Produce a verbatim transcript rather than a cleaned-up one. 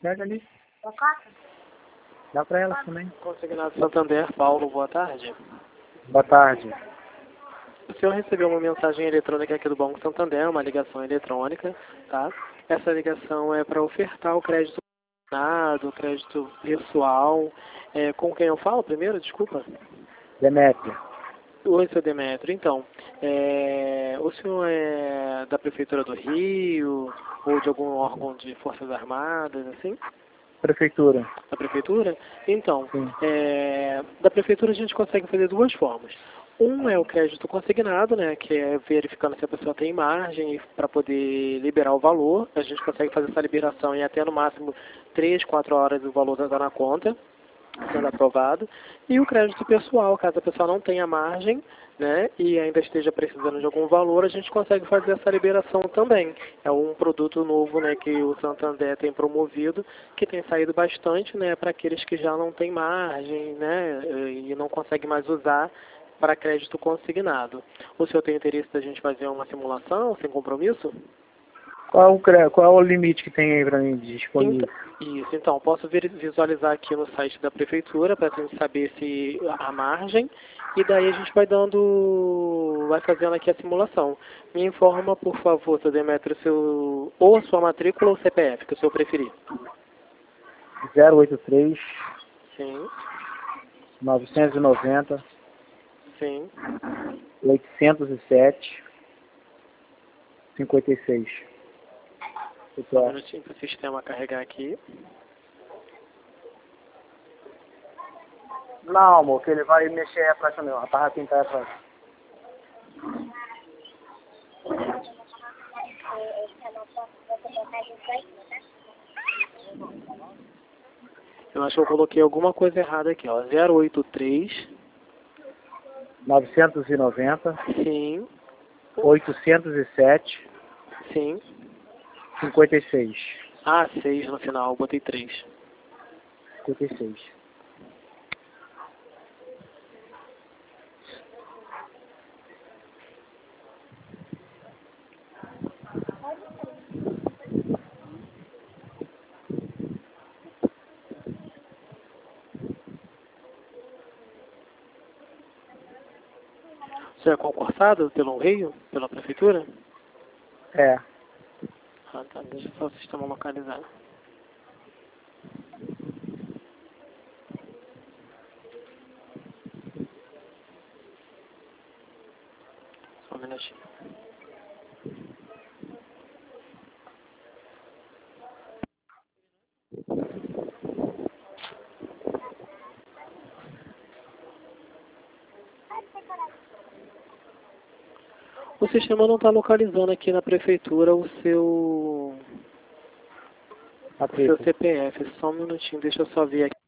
Pega ali. Dá pra ela também. Consignado Santander, Paulo, boa tarde. Boa tarde. O senhor recebeu uma mensagem eletrônica aqui do Banco Santander, uma ligação eletrônica, tá? Essa ligação é para ofertar o crédito consignado, o crédito pessoal. É, com quem eu falo primeiro? Desculpa. Demétrio. Oi, seu Demétrio. Então, é, o senhor é da Prefeitura do Rio ou de algum órgão de Forças Armadas, assim? Prefeitura. Da Prefeitura? Então, Sim. é, da Prefeitura a gente consegue fazer duas formas. Um é o crédito consignado, né, que é verificando se a pessoa tem margem para poder liberar o valor. A gente consegue fazer essa liberação em até no máximo três, quatro horas o valor está na conta, sendo aprovado. E o crédito pessoal, caso a pessoa não tenha margem, né, e ainda esteja precisando de algum valor, a gente consegue fazer essa liberação também. É um produto novo, né, que o Santander tem promovido, que tem saído bastante, né, para aqueles que já não têm margem, né, e não conseguem mais usar para crédito consignado. O senhor tem interesse da gente fazer uma simulação sem compromisso? Qual o, cre- qual o limite que tem aí pra mim disponível? Então, isso, então, posso ver- visualizar aqui no site da Prefeitura para a gente saber se a margem, e daí a gente vai dando, vai fazendo aqui a simulação. Me informa, por favor, seu Demétrio, seu, ou a sua matrícula ou C P F, que o senhor preferir. zero oito três, Sim, novecentos e noventa, sim. oitocentos e sete, cinquenta e seis. Só um minutinho para o sistema carregar aqui. Não, amor, que ele vai mexer aí atrás também, ó. A barra pintar atrás. Eu acho que eu coloquei alguma coisa errada aqui, ó. zero oito três, novecentos e noventa, sim, oitocentos e sete, sim. cinquenta e seis. Ah, seis no final, botei três. cinquenta e seis. O senhor é concursado pelo Rio, pela Prefeitura? É. Ah, tá. Deixa só o sistema localizar. Só um minutinho. O sistema não está localizando aqui na Prefeitura o seu, o seu Matrícula. C P F. Só um minutinho, deixa eu só ver aqui.